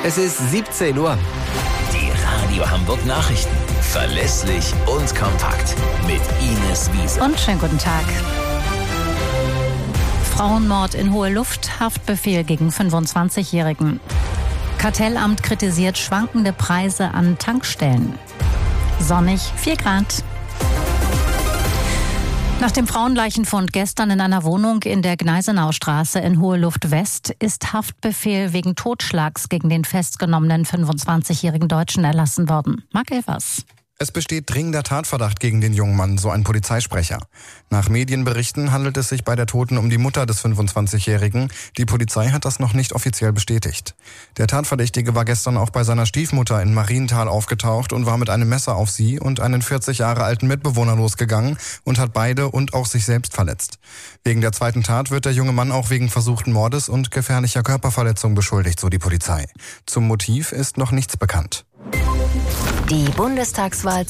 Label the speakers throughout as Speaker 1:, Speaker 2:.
Speaker 1: Es ist 17 Uhr.
Speaker 2: Die Radio Hamburg Nachrichten. Verlässlich und kompakt. Mit Ines Wiese.
Speaker 3: Und schönen guten Tag. Frauenmord in hohe Luft, Haftbefehl gegen 25-Jährigen. Kartellamt kritisiert schwankende Preise an Tankstellen. Sonnig, 4 Grad. Nach dem Frauenleichenfund gestern in einer Wohnung in der Gneisenaustraße in Hohe Luft West ist Haftbefehl wegen Totschlags gegen den festgenommenen 25-jährigen Deutschen erlassen worden. Marc Elvers.
Speaker 4: Es besteht dringender Tatverdacht gegen den jungen Mann, so ein Polizeisprecher. Nach Medienberichten handelt es sich bei der Toten um die Mutter des 25-Jährigen. Die Polizei hat das noch nicht offiziell bestätigt. Der Tatverdächtige war gestern auch bei seiner Stiefmutter in Marienthal aufgetaucht und war mit einem Messer auf sie und einen 40 Jahre alten Mitbewohner losgegangen und hat beide und auch sich selbst verletzt. Wegen der zweiten Tat wird der junge Mann auch wegen versuchten Mordes und gefährlicher Körperverletzung beschuldigt, so die Polizei. Zum Motiv ist noch nichts bekannt.
Speaker 5: Die Bundestagswahl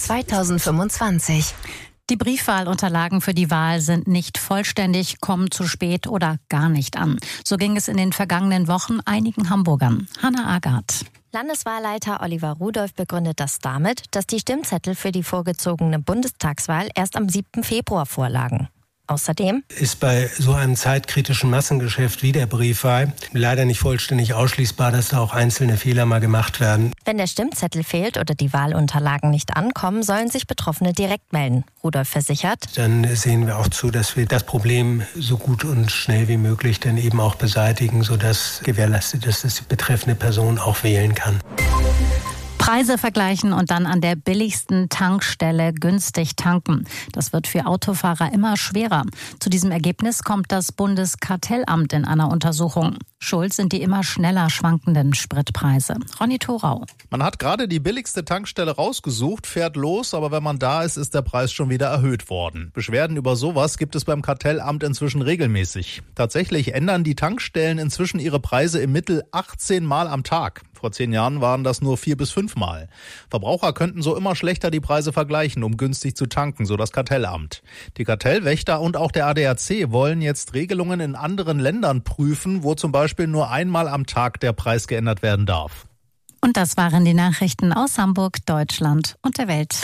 Speaker 5: 2025.
Speaker 3: Die Briefwahlunterlagen für die Wahl sind nicht vollständig, kommen zu spät oder gar nicht an. So ging es in den vergangenen Wochen einigen Hamburgern. Hannah Agath.
Speaker 5: Landeswahlleiter Oliver Rudolph begründet das damit, dass die Stimmzettel für die vorgezogene Bundestagswahl erst am 7. Februar vorlagen. Außerdem
Speaker 6: ist bei so einem zeitkritischen Massengeschäft wie der Briefwahl leider nicht vollständig ausschließbar, dass da auch einzelne Fehler mal gemacht werden.
Speaker 5: Wenn der Stimmzettel fehlt oder die Wahlunterlagen nicht ankommen, sollen sich Betroffene direkt melden. Rudolph versichert:
Speaker 6: Dann sehen wir auch zu, dass wir das Problem so gut und schnell wie möglich dann eben auch beseitigen, sodass gewährleistet ist, dass die betreffende Person auch wählen kann.
Speaker 3: Preise vergleichen und dann an der billigsten Tankstelle günstig tanken. Das wird für Autofahrer immer schwerer. Zu diesem Ergebnis kommt das Bundeskartellamt in einer Untersuchung. Schuld sind die immer schneller schwankenden Spritpreise. Ronny Thorau.
Speaker 7: Man hat gerade die billigste Tankstelle rausgesucht, fährt los, aber wenn man da ist, ist der Preis schon wieder erhöht worden. Beschwerden über sowas gibt es beim Kartellamt inzwischen regelmäßig. Tatsächlich ändern die Tankstellen inzwischen ihre Preise im Mittel 18 Mal am Tag. Vor 10 Jahren waren das nur 4 bis 5 Mal. Verbraucher könnten so immer schlechter die Preise vergleichen, um günstig zu tanken, so das Kartellamt. Die Kartellwächter und auch der ADAC wollen jetzt Regelungen in anderen Ländern prüfen, wo zum Beispiel nur einmal am Tag der Preis geändert werden darf.
Speaker 3: Und das waren die Nachrichten aus Hamburg, Deutschland und der Welt.